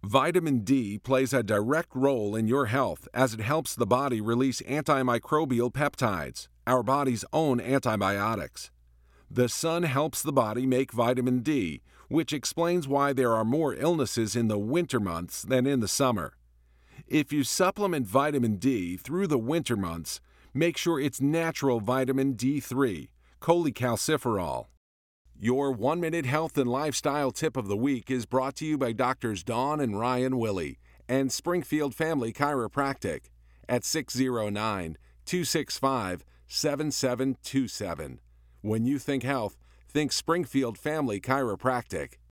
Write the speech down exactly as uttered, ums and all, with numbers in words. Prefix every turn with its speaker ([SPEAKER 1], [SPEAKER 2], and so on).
[SPEAKER 1] Vitamin D plays a direct role in your health as it helps the body release antimicrobial peptides, our body's own antibiotics. The sun helps the body make vitamin D, which explains why there are more illnesses in the winter months than in the summer. If you supplement vitamin D through the winter months, make sure it's natural vitamin D three, cholecalciferol. Your one-minute health and lifestyle tip of the week is brought to you by Doctors Dawn and Ryan Willie and Springfield Family Chiropractic at six oh nine, two six five, seven seven two seven. When you think health, think Springfield Family Chiropractic.